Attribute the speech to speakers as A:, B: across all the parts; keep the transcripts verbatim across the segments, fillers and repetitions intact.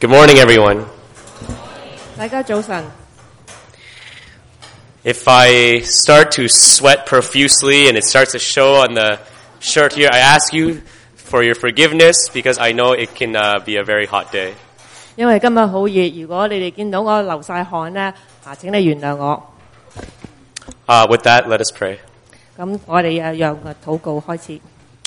A: Good morning, everyone.
B: 大家早晨。
A: If I start to sweat profusely and it starts to show on the shirt here, I ask you for your forgiveness because I know it can uh, be a very hot day.
B: 因為今日好熱，如果你哋見到我流晒汗咧，啊，請你原諒我。
A: Uh, with that, let us pray.
B: 咁我哋誒讓個禱告開始。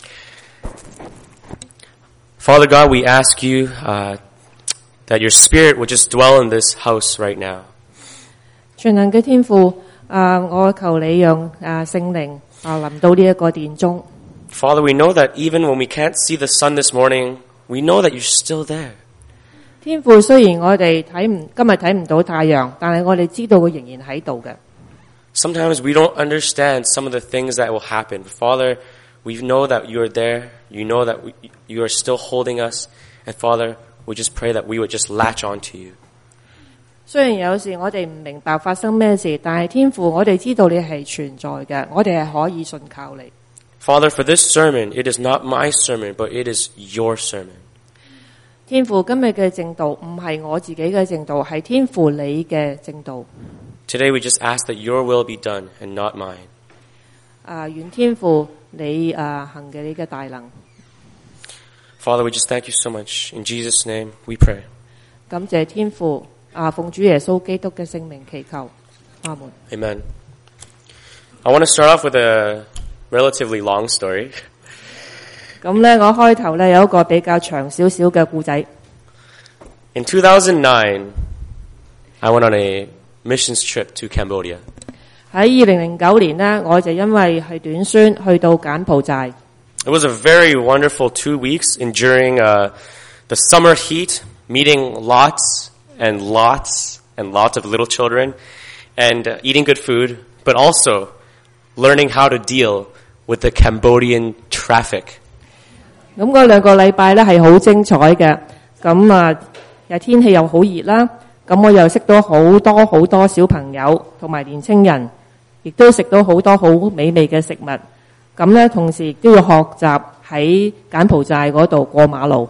A: Father God, we ask you uh, that your Spirit would just dwell in this house right now.
B: 全能嘅天父，啊，我求你讓啊聖靈啊臨到呢一個殿中。
A: Father, we know that even when we can't see the sun this morning, we know that you're still there.
B: 天父，雖然我哋睇唔今日睇唔到太陽，但係我哋知道佢仍然喺度嘅。
A: Sometimes we don't understand some of the things that will happen. But Father, we know that you are there. You know that we, you are still holding us. And Father, we just pray that we would just latch on to you.
B: 雖然有時我哋唔明白發生咩事，但係天父，我哋知道你係存在嘅，我哋係可以信靠你。
A: Father, for this sermon, it is not my sermon, but it is your sermon.
B: 天父，今日嘅正道唔係我自己嘅正道，係天父你嘅正道。
A: Today we just ask that your will be done and not mine.
B: 啊，願天父你啊行嘅你嘅大能。
A: Father, we just thank you so much. In Jesus' name, we pray.
B: 感謝天父啊，奉主耶穌基督嘅聖名祈求，阿門。
A: Amen. I want to start off with a relatively long story.
B: 咁咧，我開頭咧有一個比較長少少嘅故仔。
A: In two thousand nine, I went on a missions trip to Cambodia.
B: 喺二零零九年呢，我就因為係短宣去到柬埔寨。
A: It was a very wonderful two weeks enduring uh, the summer heat, meeting lots and lots and lots of little children, and uh, eating good food, but also learning how to deal with the Cambodian traffic.
B: 咁嗰兩個禮拜咧係好精彩嘅，咁啊又天氣又好熱啦，咁我又識到好多好多小朋友同埋年青人，亦都食到好多好美味嘅食物。咁咧同時亦都要學習喺柬埔寨嗰度過馬路。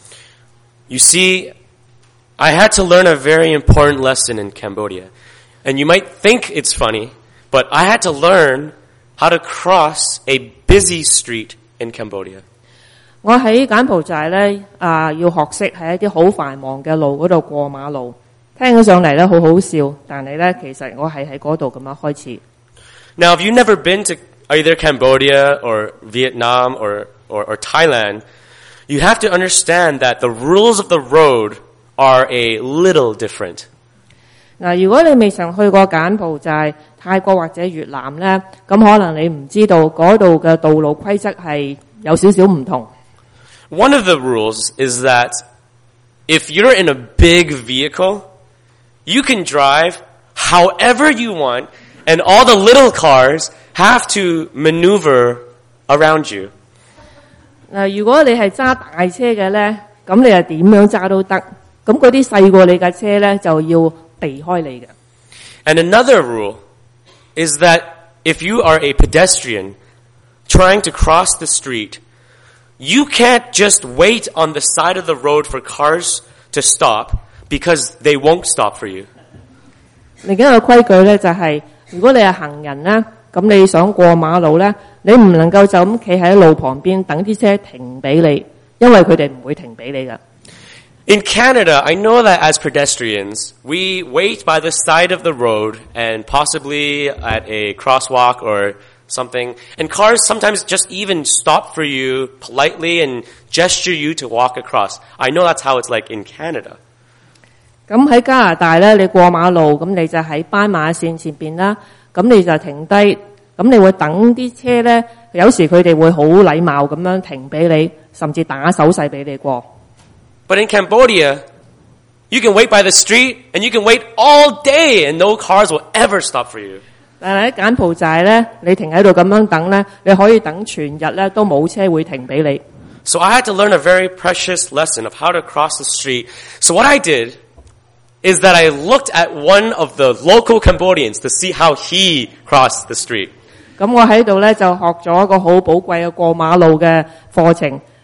A: You see, I had to learn a very important lesson in Cambodia. And you might think it's funny, but I had to learn how to cross a busy street in Cambodia.
B: 我喺柬埔寨咧啊，要學識喺一啲好繁忙嘅路嗰度過馬路，聽起上嚟咧好好笑，但係咧其實我係喺嗰度咁樣開始。
A: Now, if you've never been to either Cambodia or Vietnam or, or, or Thailand, you have to understand that the rules of the road are a little different.
B: 嗱，如果你未曾去過柬埔寨、泰國或者越南咧，咁可能你唔知道嗰度嘅道路規則係有少少唔同。
A: One of the rules is that if you're in a big vehicle, you can drive however you want, and all the little cars have to maneuver around you.
B: 嗱，如果你係揸大車嘅咧，咁你係點樣揸都得。咁嗰啲細過你架車咧，就要避開你嘅。
A: And another rule is that if you are a pedestrian trying to cross the street, you can't just wait on the side of the road for cars to stop because they won't stop for you.
B: 另一個規矩咧就係、是，如果你係行人咧，咁你想過馬路咧，你唔能夠就咁企喺路旁邊等啲車停俾你，因為佢哋唔會停俾你㗎。
A: In Canada, I know that as pedestrians, we wait by the side of the road and possibly at a crosswalk or something. And cars sometimes just even stop for you politely and gesture you to walk across. I know that's how it's like in Canada.
B: 咁喺加拿大咧，你過馬路，咁你就喺斑馬線前邊啦，咁你就停低，咁你會等啲車咧，有時佢哋會好禮貌咁樣停俾你，甚至打手勢俾你過。
A: But in Cambodia, you can wait by the street and you can wait all day and no cars will ever stop for you.
B: 但係喺柬埔寨咧，你停喺度咁樣等咧，你可以等全日咧都冇車會停俾你。
A: So I had to learn a very precious lesson of how to cross the street. So what I did is that I looked at one of the local Cambodians to see how he crossed the street.
B: 咁我喺度咧就學咗一個好寶貴嘅過馬路嘅課程。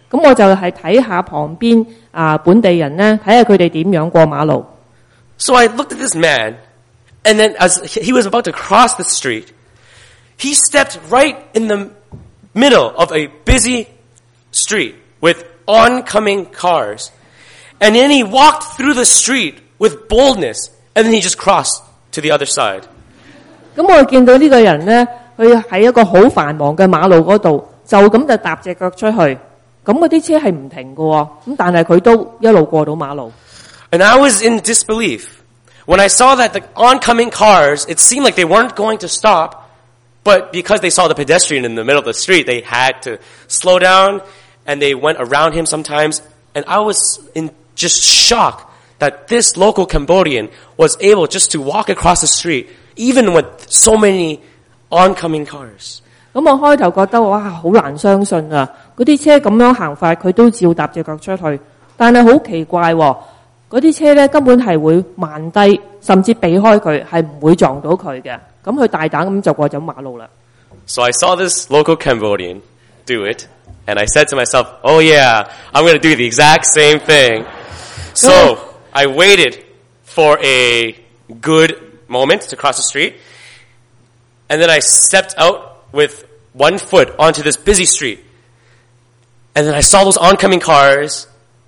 B: 咁我就係睇下旁邊啊本地人咧，睇下佢哋點樣過馬路。
A: So I looked at this man, and then as he was about to cross the street, he stepped right in the middle of a busy street with oncoming cars. And then he walked through the street with boldness, and then he just crossed to the other side.
B: 咁我見到呢個人咧，佢喺一個好繁忙嘅馬路嗰度，就咁就踏隻腳出去。咁嗰啲車係唔停嘅喎，咁但係佢都一路過到馬路。
A: And I was in disbelief. When I saw that the oncoming cars, it seemed like they weren't going to stop, but because they saw the pedestrian in the middle of the street, they had to slow down, and they went around him sometimes. And I was in just shock that this local Cambodian was able just to walk across the street, even with so many oncoming cars.
B: 咁我開頭覺得哇，好難相信啊！嗰啲車咁樣行法，佢都照踏隻腳出去。但係好奇怪喎，嗰啲車咧根本係會慢低，甚至避開佢，係唔會撞到佢嘅。咁佢大膽咁就過咗馬路啦。
A: So I saw this local Cambodian do it, and I said to myself, "Oh yeah, I'm going to do the exact same thing." So I waited for a good moment to cross the street, and then I stepped out with one foot onto this busy street. And then I saw those oncoming cars,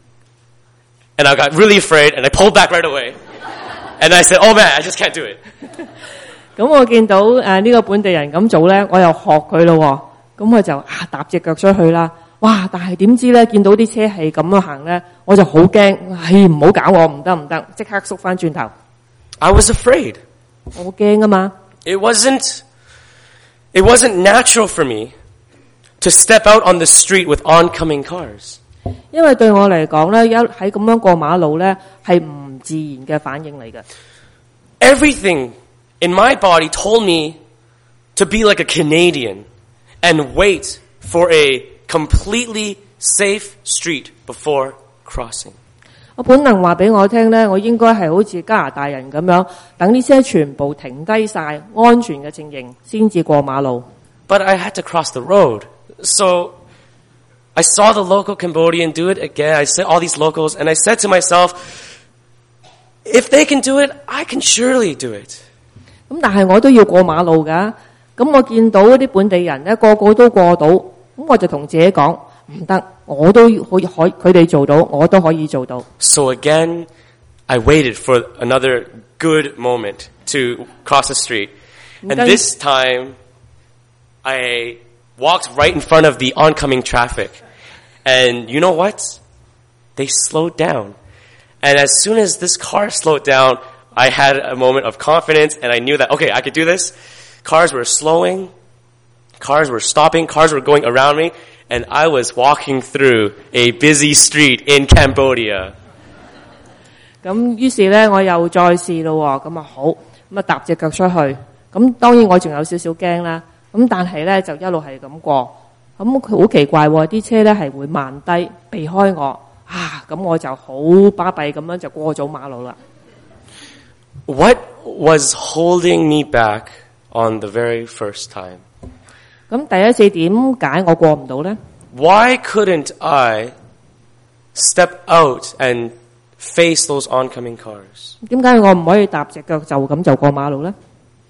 A: and I got really afraid, and I pulled back right away. And I said, "Oh man, I just can't do it."
B: 咁我見到誒呢個本地人咁做咧，我又學佢咯。咁我就啊踏隻腳出去啦。哇！但係點知咧，見到啲車係咁樣行咧，我就好驚。唉，唔好搞我，唔得唔得，即刻縮翻轉頭。
A: I was afraid.
B: 我驚啊嘛。
A: It wasn't, it wasn't natural for me to step out on the street with oncoming cars.
B: 因為對我嚟講咧，一喺咁樣過馬路咧，係唔自然嘅反應嚟嘅。
A: Everything in my body told me to be like a Canadian and wait for a completely safe street before crossing.
B: 我本能話俾我聽咧，我應該係好似加拿大人咁樣，等啲車全部停低晒，安全嘅情形先至過馬路。
A: But I had to cross the road. So I saw the local Cambodian do it again. I said all these locals, and I said to myself, if they can do it, I can surely do it.
B: 咁但係我都要過馬路㗎。咁我見到啲本地人咧，個個都過到，咁我就同自己講唔得，我都可以可佢哋做到，我都可以做到。
A: So again, I waited for another good moment to cross the street, and this time, I walked right in front of the oncoming traffic, and you know what? They slowed down, and as soon as this car slowed down, I had a moment of confidence, and I knew that, okay, I could do this. Cars were slowing, cars were stopping, cars were going around me, and I was walking through a busy street in Cambodia.
B: 咁於是咧，我又再試咯，咁啊好，咁啊踏隻腳出去。咁當然我仲有少少驚啦，咁但係咧就一路係咁過。咁佢好奇怪喎，啲車咧係會慢低，避開我啊，咁我就好巴閉咁樣就過咗馬路啦。
A: What was holding me back on the very first time?
B: 咁第一次點解我過唔到咧
A: Why couldn't I step out and face those oncoming cars?
B: 點解我唔可以踏隻腳就咁就過馬路咧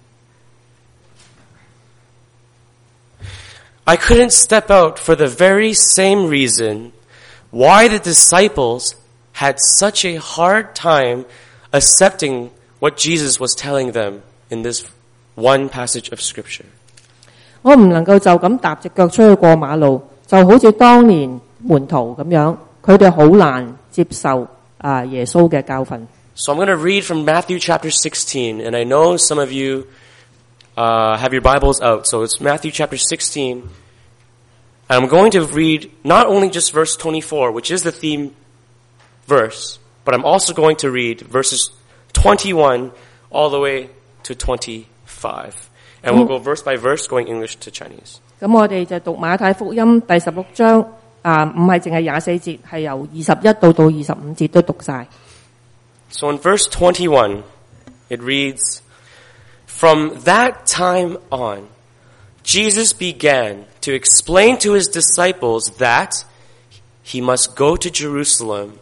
A: I couldn't step out for the very same reason why the disciples had such a hard time accepting what Jesus was telling them in this one passage of Scripture.
B: 我唔能夠就咁踏隻腳出去過馬路，就好似當年門徒咁樣，佢哋好難接受啊耶穌嘅教訓。
A: So I'm going to read from Matthew chapter sixteen, and I know some of you uh, have your Bibles out. So it's Matthew chapter sixteen, and I'm going to read not only just verse twenty-four, which is the theme verse, but I'm also going to read verses twenty-one all the way to twenty-five. And we'll go verse by verse, going English to Chinese.
B: 咁我哋就讀馬太福音第十六章，啊，唔係淨係廿四節，係由二十一到到二十五節都讀晒。
A: So in verse twenty-one, it reads, "From that time on, Jesus began to explain to his disciples that he must go to Jerusalem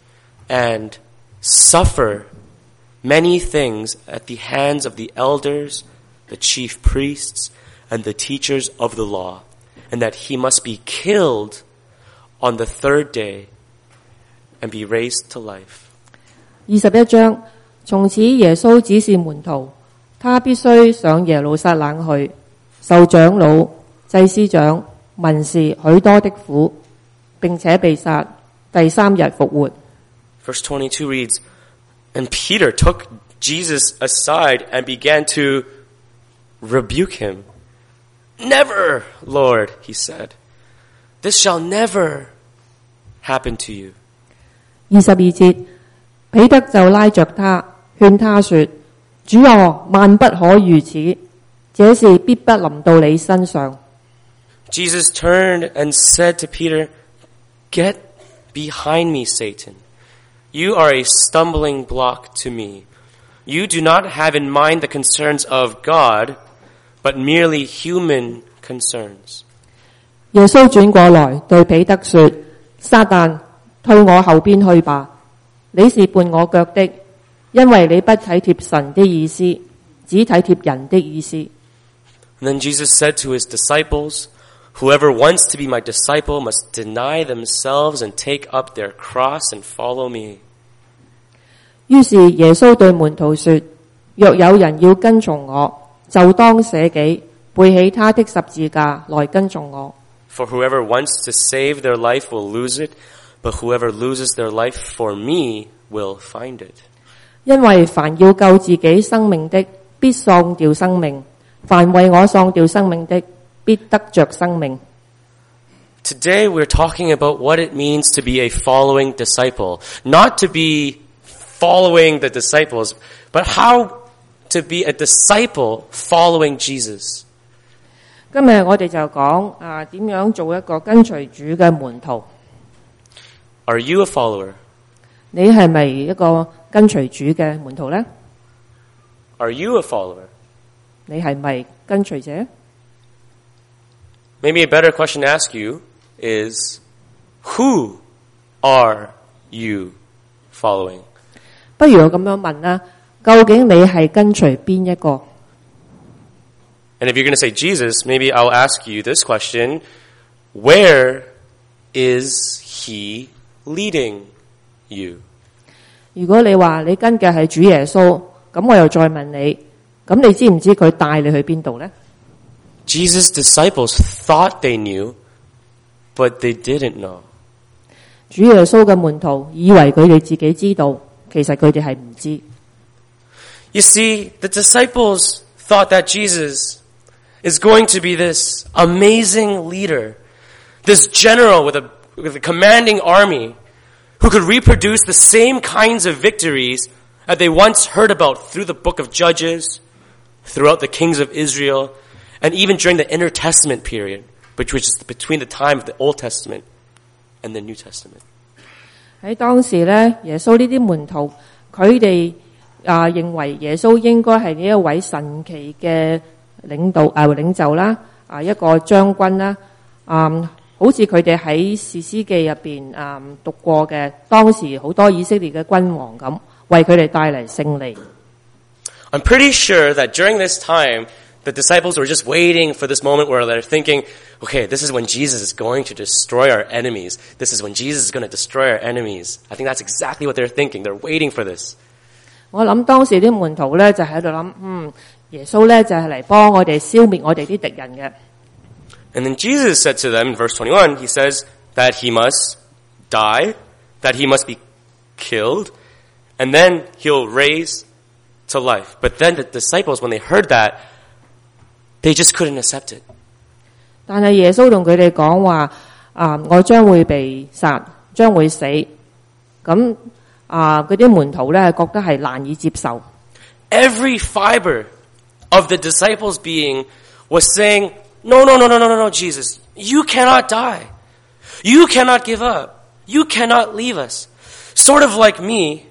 A: and suffer many things at the hands of the elders, the chief priests, and the teachers of the law, and that he must be killed on the third day and be raised to life.
B: 二十一章，從此耶穌指示門徒，他必須上耶路撒冷去，受長老、祭司長、文士許多的苦，並且被殺，第三日復活。
A: Verse twenty-two reads, And Peter took Jesus aside and began to rebuke him. Never, Lord, he said. This shall never happen to you.
B: 二十二節，彼得就拉着他，勸他說：主啊，萬不可如此，這事必不臨到你身上。
A: Jesus turned and said to Peter, Get behind me, Satan. You are a stumbling block to me. You do not have in mind the concerns of God, but merely human concerns.
B: 耶穌轉過來對彼得說：撒旦，退我後邊去吧！你是絆我腳的，因為你不體貼神的意思，只體貼人的意思。
A: And then Jesus said to his disciples, Whoever wants to be my disciple must deny themselves and take up their cross and follow me.
B: 於是耶穌對門徒說：若有人要跟從我，就當捨己，背起他的十字架來跟從我。
A: For whoever wants to save their life will lose it, but whoever loses their life for me will find it.
B: 因為凡要救自己生命的，必喪掉生命；凡為我喪掉生命的，必得着生命。
A: Today we're talking about what it means to be a following disciple. Not to be following the disciples, but how to be a disciple following Jesus.
B: 今日我哋就講啊，點樣做一個跟隨主嘅門徒。
A: Are you a follower?
B: 你係咪一個跟隨主嘅門徒呢？
A: Are you a follower?
B: 你係咪跟隨者？
A: Maybe a better question to ask you is, who are you following?
B: 不如我咁樣問啦，究竟你係跟隨邊一個？
A: And if you're going to say Jesus, maybe I'll ask you this question, where is he leading you?
B: 如果你話你跟嘅係主耶穌，咁我又再問你，咁你知唔知佢帶你去邊度呢？
A: Jesus' disciples thought they knew, but they didn't know.
B: 主耶穌嘅門徒以為佢哋自己知道，其實佢哋係唔知。
A: You see, the disciples thought that Jesus is going to be this amazing leader, this general with a, with a commanding army who could reproduce the same kinds of victories that they once heard about through the book of Judges, throughout the kings of Israel, and even during the intertestament period, which was between the time of the Old Testament and the New Testament.
B: 喺當時咧，耶穌呢啲門徒，佢哋啊認為耶穌應該係呢一位神奇嘅領導啊領袖啦，啊一個將軍啦，啊好似佢哋喺士師記入邊啊讀過嘅，當時好多以色列嘅君王咁，為佢哋帶嚟勝利。
A: I'm pretty sure that during this time, the disciples were just waiting for this moment where they're thinking, okay, this is when Jesus is going to destroy our enemies. This is when Jesus is going to destroy our enemies. I think that's exactly what they're thinking. They're waiting for this.
B: 我諗當時啲門徒咧就喺度諗，嗯，耶穌咧就係嚟幫我哋消滅我哋啲敵人嘅。
A: And then Jesus said to them in verse twenty-one, he says that he must die, that he must be killed, and then he'll raise to life. But then the disciples, when they heard that, they just couldn't accept it.
B: 但係耶穌同佢哋講話，啊，我將會被殺，將會死。咁啊，嗰啲門徒咧覺得係難以接受。
A: Every fiber of the disciples' being was saying, no, no, no, no, no, no, no, Jesus, you cannot die. You cannot give up. You cannot leave us. Sort of like me,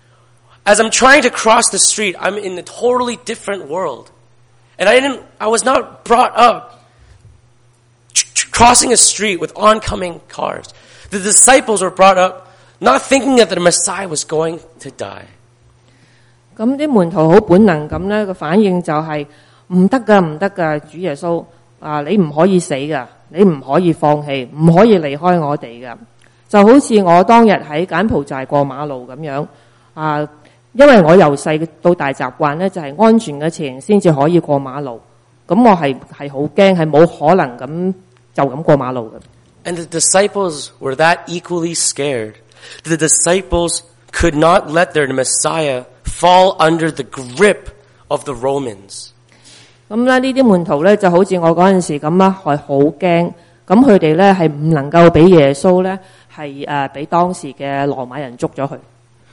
A: as I'm trying to cross the street, I'm in a totally different world. And I didn't, I was not brought up tr- tr- crossing a street with oncoming cars. The disciples were brought up not thinking that the Messiah was going to die.
B: 咁啲門徒好本能咁咧個反應就係唔得噶，唔得噶，主耶穌啊，你唔可以死噶，你唔可以放棄，唔可以離開我哋噶。就好似我當日喺柬埔寨過馬路咁樣啊，因為我由細到大習慣咧就係安全嘅前先至可以過馬路，咁我係係好驚，係冇可能咁就咁過馬路嘅。
A: And the disciples were that equally scared. The disciples could not let their Messiah fall under the grip of the Romans.
B: 咁咧呢啲門徒咧就好似我嗰陣時咁啦，係好驚，咁佢哋咧係唔能夠俾耶穌咧係誒俾當時嘅羅馬人捉咗佢。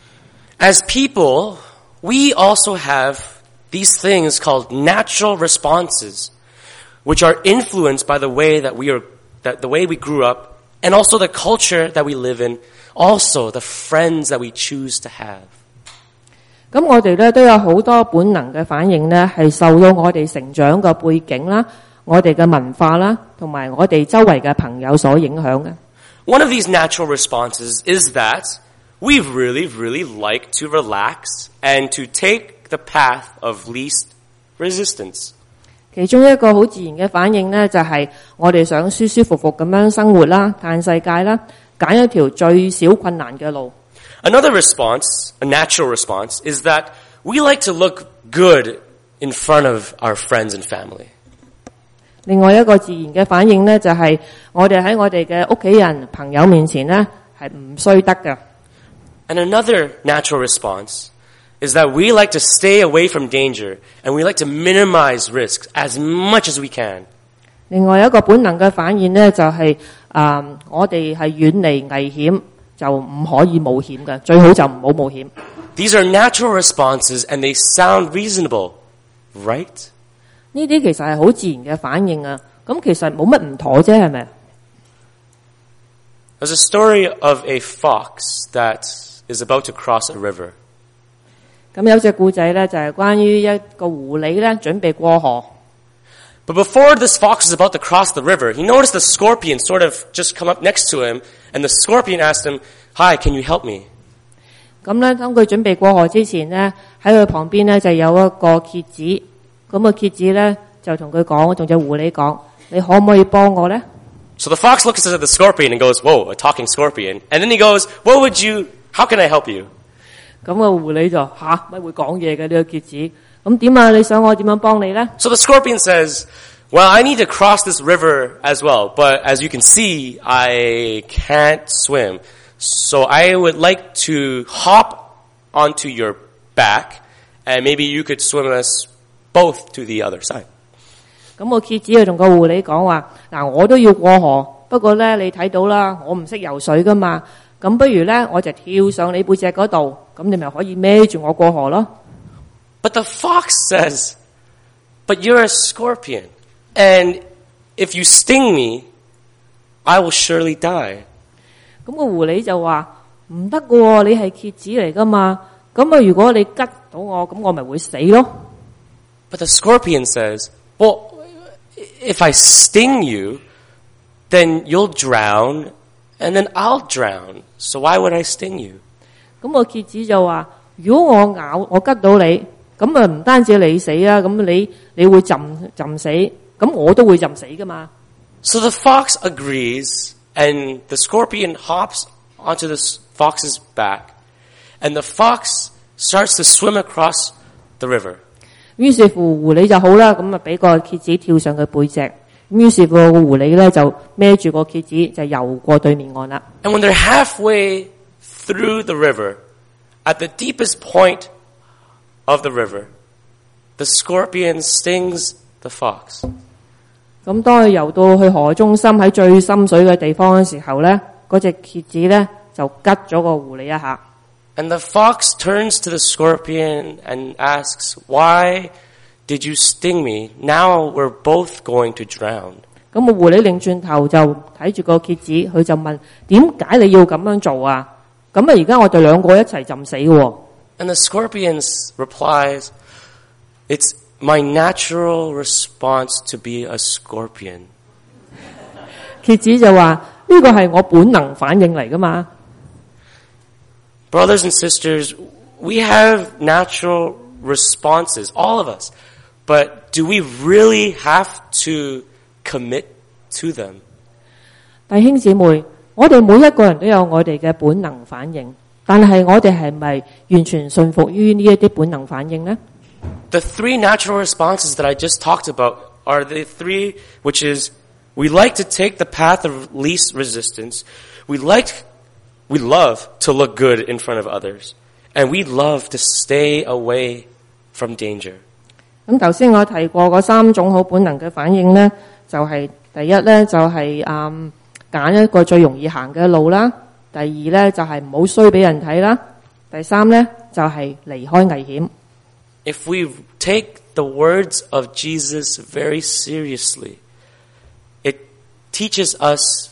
A: As people, we also have these things called natural responses, which are influenced by the way that we are, that the way we grew up, and also the culture that we live in, also the friends that we choose to have.
B: 咁我哋咧都有好多本能嘅反應咧，係受到我哋成長嘅背景啦、我哋嘅文化啦，同埋我哋周圍嘅朋友所影響嘅。
A: One of these natural responses is that we really, really like to relax and to take the path of least resistance.
B: 其中一個好自然嘅反應咧，就係我哋想舒舒服服咁樣生活啦、嘆世界啦，揀一條最少困難嘅路。
A: Another response, a natural response, is that we like to look good in front of our friends and family.
B: 另外一個自然嘅反應咧，就係我哋喺我哋嘅屋企人、朋友面前咧，係唔衰得嘅。
A: And another natural response is that we like to stay away from danger and we like to minimize risks as much as we can.
B: 另外一個本能嘅反應咧，就係、是、啊、呃，我哋係遠離危險，就唔可以冒險嘅，最好就唔好冒險。
A: These are natural responses and they sound reasonable, right?
B: 呢啲其實係好自然嘅反應啊，咁其實冇乜唔妥啫，係咪？
A: There's a story of a fox that is about to cross a river.
B: 咁有隻故仔咧，就係關於一個狐狸咧，準備過河。
A: But before this fox is about to cross the river, he noticed the scorpion sort of just come up next to him, and the scorpion asked him, "Hi, can you help me?"
B: 咁咧，當佢準備過河之前咧，喺佢旁邊咧就有一個蠍子，咁個蠍子咧就同佢講，同隻狐狸講：你可唔可以幫我咧？
A: So the fox looks at the scorpion and goes, "Whoa, a talking scorpion!" And then he goes, "What would you? How can I help you?"
B: 咁個狐狸就吓乜會講嘢嘅呢個蠍子？咁點啊？你想我點樣幫你咧
A: So the scorpion says, "Well, I need to cross this river as well, but as you can see, I can't swim. So I would like to hop onto your back, and maybe you could swim us both to the other side."
B: 咁個蠍子就同個狐狸講話：嗱，我都要過河，不過咧你睇到啦，我唔識游水噶嘛，咁不如咧我就跳上你背脊嗰度，咁你咪可以孭住我過河咯。
A: But the fox says, "But you're a scorpion, and if you sting me, I will surely die."
B: 咁個狐狸就話：唔得㗎喎，你係蠍子嚟噶嘛，咁啊如果你吉到我，咁我咪會死咯。
A: But the scorpion says, "Well, if I sting you, then you'll drown, and then I'll drown. So why would I sting you?"
B: 咁個蠍子就話：如果我咬我吉到你，咁啊唔單止你死啊，咁你你會浸浸死，咁我都會浸死噶嘛。
A: So the fox agrees, and the scorpion hops onto the fox's back, and the fox starts to swim across the river.
B: 於是乎狐狸就好啦，咁啊俾個蠍子跳上佢背脊，咁於是乎個狐狸咧就孭住個蠍子就游過對面岸啦。
A: And when they're halfway through the river, at the deepest point of the river, the scorpion stings the fox.
B: 咁當佢游到去河中心喺最深水嘅地方嘅時候咧，嗰隻蠍子咧就吉咗個狐狸一下。
A: And the fox turns to the scorpion and asks, "Why did you sting me? Now we're both going to drown."
B: 咁個狐狸擰轉頭就睇住個蠍子，佢就問：點解你要咁樣做啊？咁啊而家我哋兩個一齊浸死喎。
A: And the scorpion replies, "It's my natural response to be a scorpion."
B: 蠍子就話：呢呢個係我本能反應嚟㗎嘛。
A: Brothers and sisters, we have natural responses, all of us. But do we really have to commit to them?
B: 弟兄姊妹，我哋每一個人都有我哋嘅本能反應，但係我哋係咪完全順服於呢一啲本能反應呢？
A: The three natural responses that I just talked about are the three, which is we like to take the path of least resistance. We like, we love to look good in front of others. And we love to stay away from danger.
B: 咁頭先我提過嗰三種好本能嘅反應呢，就係、是、第一呢，就係誒揀一個最容易行嘅路啦，第二呢，就係唔好衰俾人睇啦，第三呢，就係、是、離開危險。
A: If we take the words of Jesus very seriously, it teaches us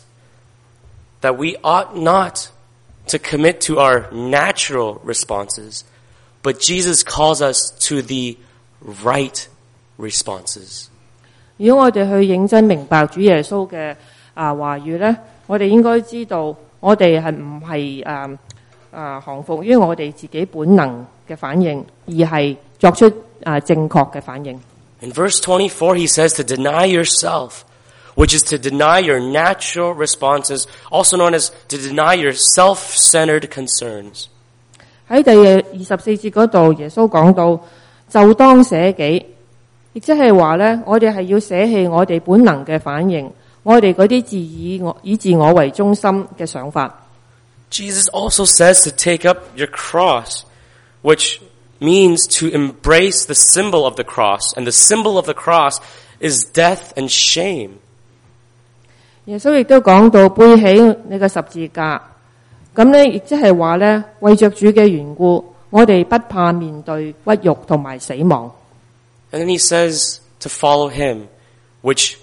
A: that we ought not to commit to our natural responses, but Jesus calls us to the right responses.
B: 如果我哋去認真明白主耶穌嘅啊話語咧，我哋應該知道我哋係唔係誒誒降服於我哋自己本能嘅反應，而係作出啊正確嘅反應。
A: In verse twenty-four, he says to deny yourself, which is to deny your natural responses, also known as to deny your self-centered concerns.
B: 喺第二十四節嗰度，耶穌講到就當捨己，亦即係話咧，我哋係要捨棄我哋本能嘅反應，我哋嗰啲自以我以自我為中心嘅想法。
A: Jesus also says to take up your cross, which means to embrace the symbol of the cross, and the symbol of the cross is death and shame.
B: 耶穌亦都講到背起你嘅十字架，咁咧亦即係話咧，為着主嘅緣故，我哋不怕面對屈辱同埋死亡。
A: And then he says to follow him, which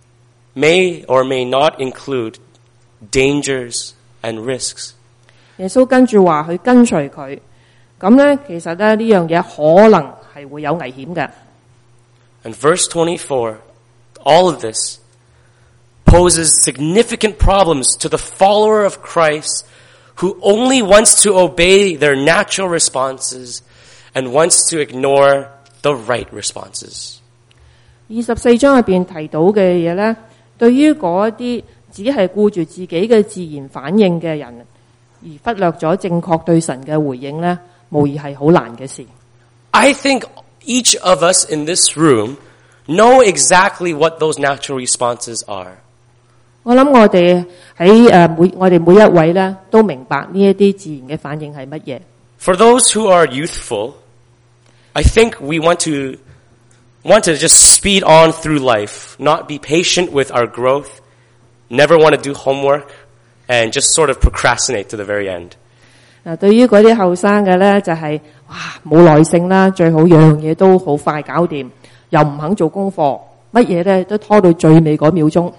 A: may or may not include dangers and risks.
B: 耶穌跟住話去跟隨佢，咁咧其實咧呢樣嘢可能係會有危險嘅。
A: And verse twenty-four, all of this poses significant problems to the follower of Christ who only wants to obey their natural responses and wants to ignore the right responses.
B: 二十四章入邊提到嘅嘢咧，對於嗰一啲只係顧住自己嘅自然反應嘅人，而忽略咗正確對神嘅回應咧，無疑係好難嘅事。
A: I think each of us in this room know exactly what those natural responses are.
B: 我諗我哋喺誒每我哋每一位咧都明白呢一啲自然嘅反應係乜嘢。
A: For those who are youthful, I think we want to want to just speed on through life, not be patient with our growth, never want to do homework, and just sort of procrastinate to the very end.
B: 嗱，對於嗰啲後生嘅咧，就係、是、哇冇耐性啦，最好樣樣嘢都好快搞掂，又唔肯做功課，乜嘢咧都拖到最尾嗰秒鐘。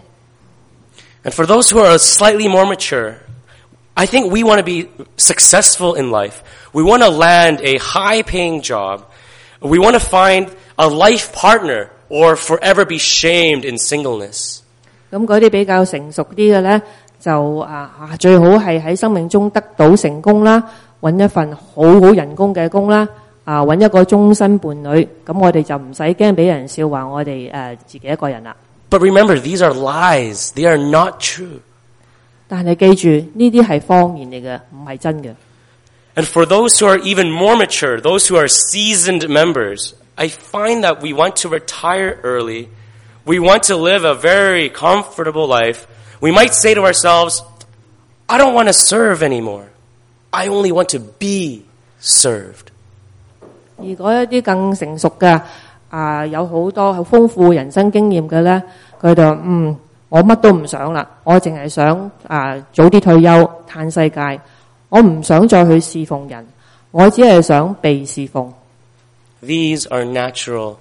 A: And for those who are slightly more mature, I think we want to be successful in life. We want to land a high-paying job. We want to find a life partner or forever be shamed in singleness.
B: 咁嗰啲比較成熟啲嘅咧，就啊啊最好係喺生命中得到成功啦，揾一份好好人工嘅工啦，啊揾一個終身伴侶，咁我哋就唔使驚俾人笑話我哋誒、呃、自己一個人啦。
A: But remember, these are lies. They are not true.
B: 但係記住，呢啲係謊言嚟嘅，唔係真嘅。
A: And for those who are even more mature, those who are seasoned members, I find that we want to retire early. We want to live a very comfortable life. We might say to ourselves, I don't want to serve anymore. I only want to be served.
B: 如果一啲更成熟嘅啊，有好多好豐富人生經驗嘅咧，佢就嗯，我乜都唔想啦，我淨係想啊早啲退休嘆世界，我唔想再去侍奉人，我只係想被侍奉。
A: These are natural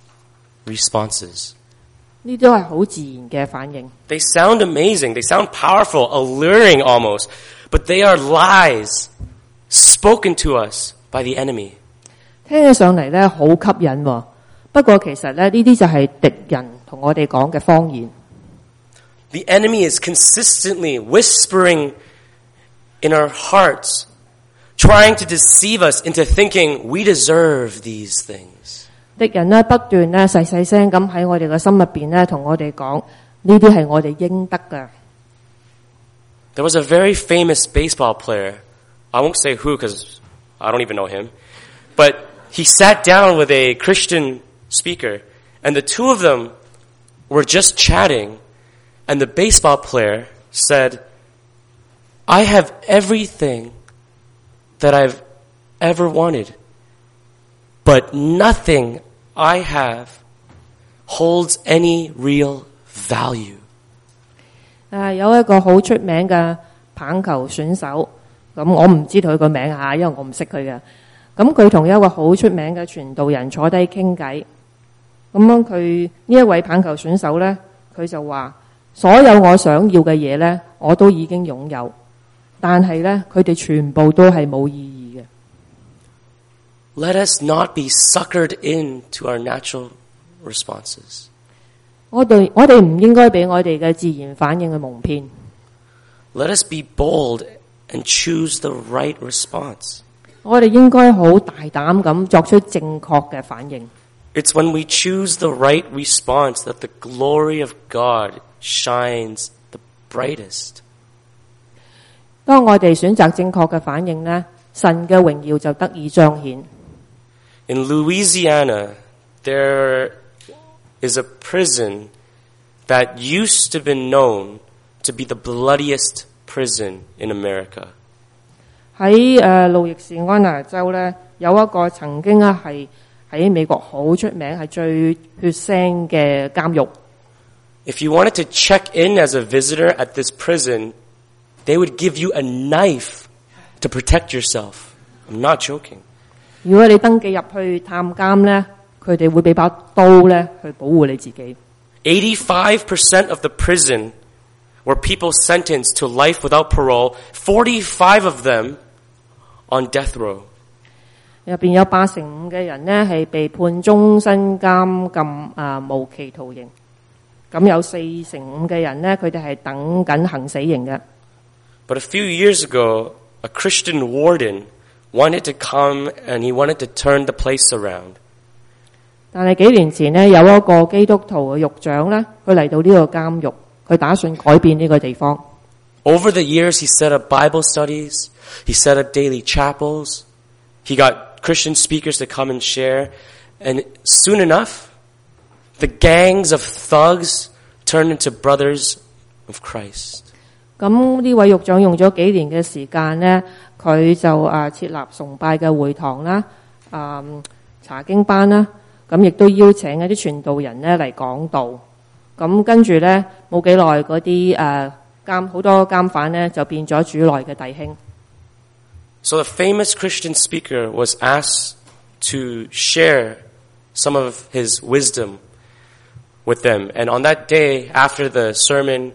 A: responses.
B: 呢都係好自然嘅反應。
A: They sound amazing. They sound powerful, alluring almost. But they are lies spoken to us by the enemy.
B: 聽起上嚟咧好吸引喎，不過其實咧呢啲就係敵人同我哋講嘅謊言。
A: The enemy is consistently whispering in our hearts, trying to deceive us into thinking we deserve these things.
B: 敵人咧不斷咧細細聲咁喺我哋嘅心入邊咧同我哋講，呢啲係我哋應得嘅。
A: There was a very famous baseball player. I won't say who because I don't even know him. But he sat down with a Christian speaker, and the two of them were just chatting, and the baseball player said, I have everything that I've ever wanted, but nothing I have holds any real value.
B: 誒有一個好出名嘅棒球選手，咁我唔知道佢個名嚇，因為我唔識佢嘅。咁佢同一個好出名嘅傳道人坐低傾偈，咁樣佢呢一位棒球選手咧，佢就話：所有我想要嘅嘢咧，我都已經擁有，但係咧，佢哋全部都係冇意義嘅。
A: Let us not be suckered into our natural responses.
B: 我哋我哋唔應該俾我哋嘅自然反應去蒙騙。
A: Let us be bold and choose the right response.
B: 我哋應該好大膽咁作出正確嘅反應。
A: It's when we choose the right response that the glory of God shines the brightest.
B: 當我哋選擇正確嘅反應呢，神嘅榮耀就得以彰顯。
A: In Louisiana, there is a prison that used to be known to be the bloodiest prison in America.
B: 喺誒路易士安那州咧，有一個曾經啊係喺美國好出名係最血腥嘅監獄。
A: If you wanted to check in as a visitor at this prison, they would give you a knife to protect yourself. I'm not joking.
B: 如果你登記入去探監咧，佢哋會俾把刀咧去保護你自己。
A: eighty-five percent of the prison were people sentenced to life without parole, forty-five of them on death row.
B: 入邊有八成五嘅人呢係被判終身監禁啊無期徒刑，咁有四成五嘅人呢，佢哋係等緊行死刑嘅。
A: But a few years ago, a Christian warden wanted to come and he wanted to turn the place around.
B: 但係幾年前呢，有一個基督徒嘅獄長呢，佢嚟到呢個監獄，佢打算改變呢個地方。
A: Over the years, he set up Bible studies. He set up daily chapels. He got Christian speakers to come and share. And soon enough, the gangs of thugs turned into brothers of Christ.
B: 咁呢位獄長用咗幾年嘅時間呢，佢就啊設立崇拜嘅會堂啦，啊查經班啦，咁亦都邀請一啲傳道人呢嚟講道。咁跟住呢，冇幾耐嗰啲誒監好多監犯呢就變咗主內嘅弟兄。
A: So the famous Christian speaker was asked to share some of his wisdom with them. And on that day, after the sermon,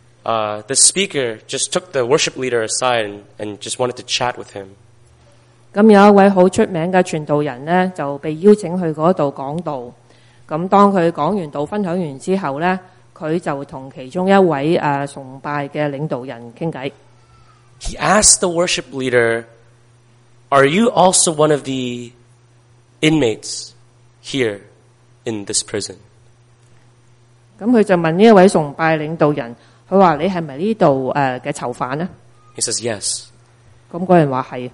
A: uh, the speaker just took the worship leader aside and, and just wanted to chat with him.
B: 咁有一位好出名嘅傳道人呢，就被邀請去嗰度講道。咁當佢講完道、分享完之後呢，佢就同其中一位誒崇拜嘅領導人傾偈。
A: He asked the worship leader, "Are you also one of the inmates here in this prison?"
B: 咁佢就問呢一位崇拜領導人，佢話：你係咪呢度誒嘅囚犯呢？
A: He says, "Yes."
B: 咁嗰人話係。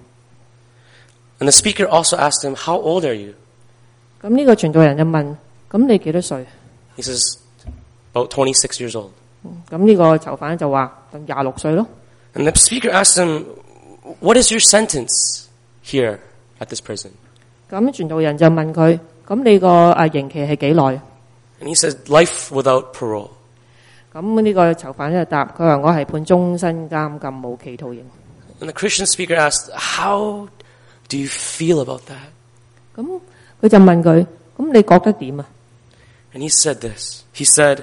A: And the speaker also asked him, "How old are you?"
B: 咁呢個傳道人就問：咁你幾多歲？
A: He says, "About twenty-six years old."
B: 咁呢個囚犯就話：廿六歲咯。
A: And the speaker asked him, "What is your sentence here at this prison?"
B: 咁傳道人就問佢：咁你個誒刑期係幾耐？
A: And he says, "Life without parole."
B: 咁呢個囚犯就答：佢話我係判終身監禁無期徒刑。
A: And the Christian speaker asked, "How do you feel about that?"
B: 咁佢就問佢：咁你覺得點啊？
A: And he said this. He said,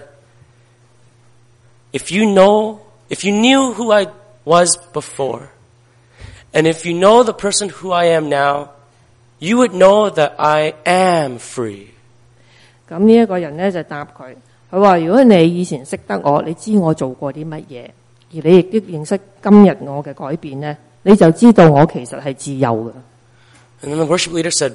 A: "If you know, if you knew who I was before, and if you know the person who I am now, you would know that I am free."
B: 咁呢一個人咧就答佢： 佢話如果你以前識得我，你知我做過啲乜嘢，而你亦都認識今日我嘅改變呢，你就知道我其實係自由嘅。
A: And then the worship leader said,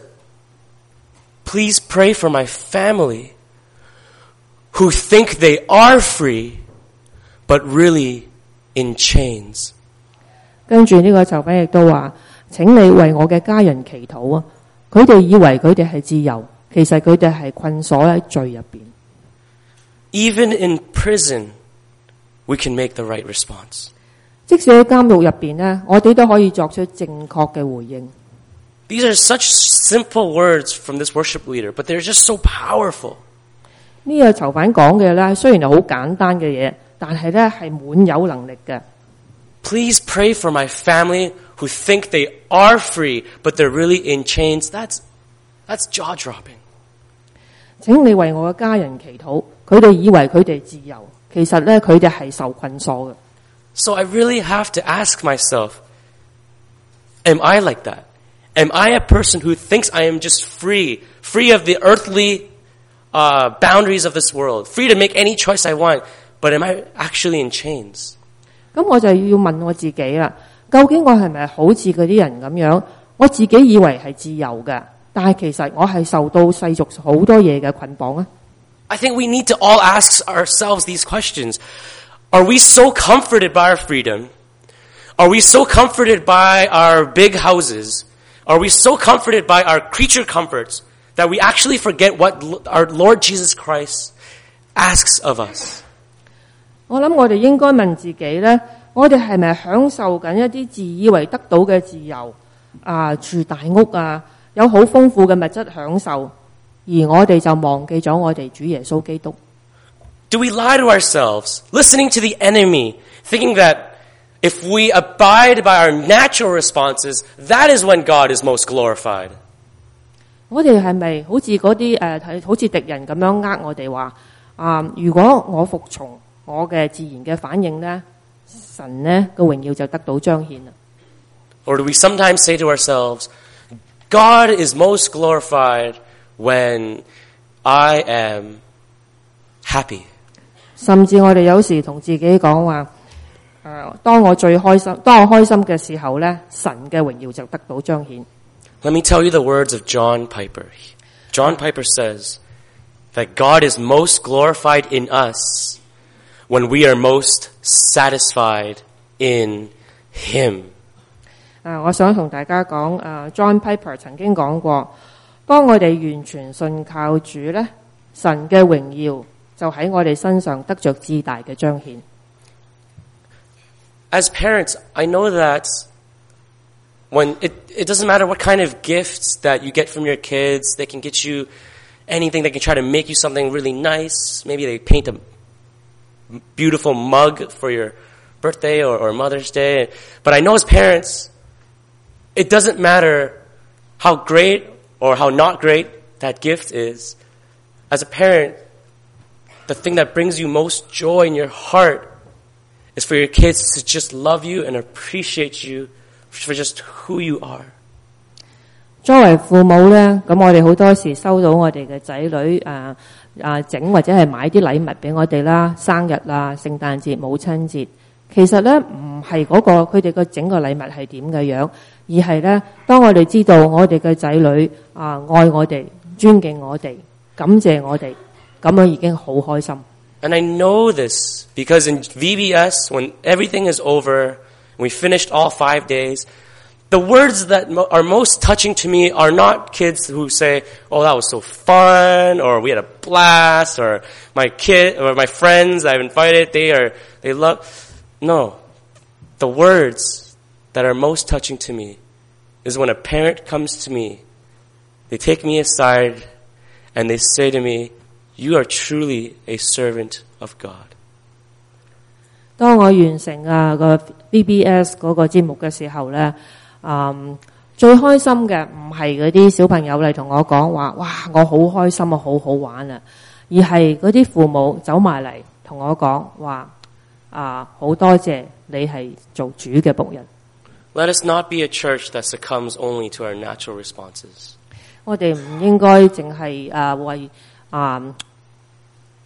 A: please pray for my family who think they are free, but really in chains.
B: 跟住呢個籌備亦都話，請你為我嘅家人祈禱啊！佢哋以為佢哋係自由，其實佢哋係困鎖喺罪入邊。
A: Even in prison, we can make the right response.
B: 即使喺監獄入邊呢，我哋都可以作出正確嘅回應。
A: These are such simple words from this worship leader, but they're just so powerful.
B: 呢個囚犯講嘅咧，雖然係好簡單嘅嘢，但係咧係滿有能力嘅。
A: Please pray for my family who think they are free, but they're really in chains. That's, that's jaw-dropping.
B: 請你為我嘅家人祈禱，佢哋以為佢哋自由，其實咧佢哋係受困鎖嘅。
A: So I really have to ask myself, am I like that? Am I a person who thinks I am just free, free of the earthly uh, boundaries of this world, free to make any choice I want, but am I actually in chains?
B: 咁我就要問我自己啦，究竟我係咪好似嗰啲人咁樣？我自己以為係自由嘅，但係其實我係受到世俗好多嘢嘅捆綁啊。
A: I think we need to all ask ourselves these questions. Are we so comforted by our freedom? Are we so comforted by our big houses? Are we so comforted by our creature comforts that we actually forget what our Lord Jesus Christ asks of us?
B: 我諗我哋應該問自己咧，我哋係咪享受緊一啲自以為得到嘅自由啊，住大屋啊，有好豐富嘅物質享受，而我哋就忘記咗我哋主耶穌基督。
A: Do we lie to ourselves, listening to the enemy, thinking that if we abide by our natural responses, that is when God is most glorified?
B: 我哋係咪好似嗰啲誒，好似敵人咁樣呃我哋話啊？如果我服從我嘅自然嘅反應呢，神呢個榮耀就得到彰顯啦。
A: Or do we sometimes say to ourselves, God is most glorified when I am happy?
B: 甚至我哋有時同自己講話，誒，當我最開心，當我開心嘅時候咧，神嘅榮耀就得到彰顯。
A: Let me tell you the words of John Piper. John Piper says that God is most glorified in us when we are most satisfied in Him.
B: 啊，我想同大家講，誒 John Piper 曾經講過，當我哋完全信靠主咧，神嘅榮耀就喺我哋身上得着至大嘅彰顯。
A: As parents, I know that when it, it doesn't matter what kind of gifts that you get from your kids, they can get you anything, they can try to make you something really nice. Maybe they paint a beautiful mug for your birthday or, or Mother's Day. But I know as parents, it doesn't matter how great or how not great that gift is. As a parent, the thing that brings you most joy in your heart is for your kids to just love you and appreciate you for just who you are.
B: 作為父母咧，咁我哋好多時收到我哋嘅仔女啊啊整或者係買啲禮物俾我哋啦，生日啦、聖誕節、母親節，其實咧唔係嗰個佢哋個整個禮物係點嘅樣，而係咧當我哋知道我哋嘅仔女啊愛我哋、尊敬我哋、感謝我哋，咁樣已經好開心。
A: And I know this because in V B S, when everything is over, we finished all five days, the words that mo- are most touching to me are not kids who say, oh, that was so fun, or we had a blast, or my kid, or my friends I've invited, they are, they love. No. The words that are most touching to me is when a parent comes to me, they take me aside, and they say to me, you are truly a servant of God.
B: 當我完成啊個 V B S 嗰個節目嘅時候咧，嗯，最開心嘅唔係嗰啲小朋友嚟同我講話，哇，我好開心啊，好好玩啊，而係嗰啲父母走埋嚟同我講話，啊，好多謝你係做主嘅僕人。
A: Let us not be a church that succumbs only to our natural responses.
B: 我哋唔應該淨係啊為啊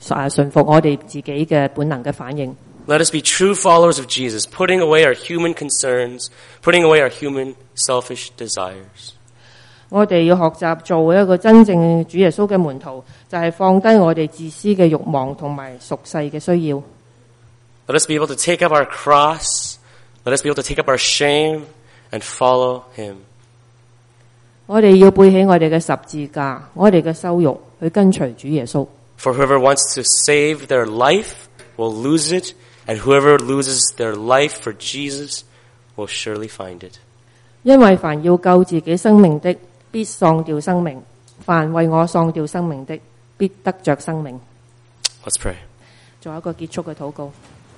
B: 啊順服我哋自己嘅本能嘅反應。
A: Let us be true followers of Jesus, putting away our human concerns, putting away our human selfish desires.
B: 我哋要學習做一個真正主耶穌嘅門徒，就係放低我哋自私嘅慾望同埋俗世嘅需要。
A: Let us be able to take up our cross. Let us be able to take up our shame and follow Him.
B: 我哋要背起我哋嘅十字架，我哋嘅羞辱，去跟隨主耶穌。
A: For whoever wants to save their life will lose it, and whoever loses their life for Jesus will surely find it.
B: 因為凡要救自己生命的，必喪掉生命；凡為我喪掉生命的，必得着生命。
A: Let's pray.
B: 做一個結束嘅禱告。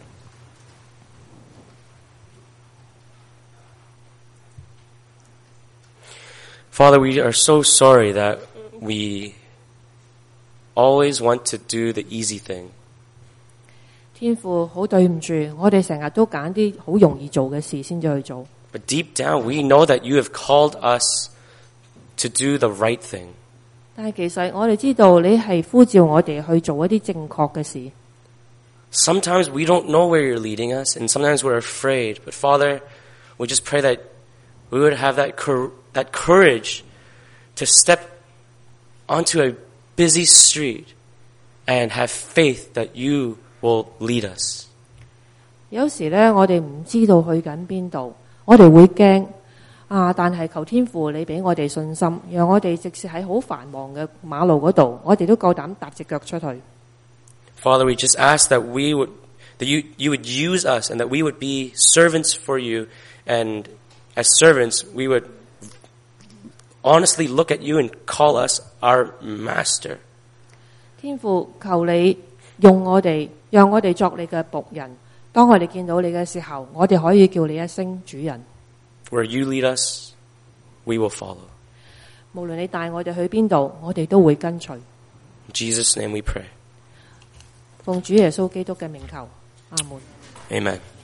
A: Father, we are so sorry that we always want to do the easy thing.
B: 天父，好對唔住，我哋成日都揀啲好容易做嘅事先至去做。
A: But deep down, we know that you have called us to do the right thing.
B: 但係其實我哋知道你係呼召我哋去做一啲正確嘅事。
A: Sometimes we don't know where you're leading us, and sometimes we're afraid. But Father, we just pray that we would have that cor- that courage to step onto a busy street and have faith that you will lead us.
B: 有時咧，我哋唔知道去緊邊度，我哋會驚啊！但係求天父你俾我哋信心，讓我哋即使喺好繁忙嘅馬路嗰度，我哋都夠膽踏隻腳出去。
A: Father, we just ask that we would, that you, you would use us and that we would be servants for you. And as servants, we would honestly look at you and call us our master.
B: 天父，求你用我哋，讓我哋作你嘅僕人。當我哋見到你嘅時候，我哋可以叫你一聲主人。
A: Where you lead us, we will follow.
B: 無論你帶我哋去邊度，我哋都會跟隨。
A: In Jesus' name we pray.
B: 奉主耶穌基督嘅名求，阿門。
A: Amen.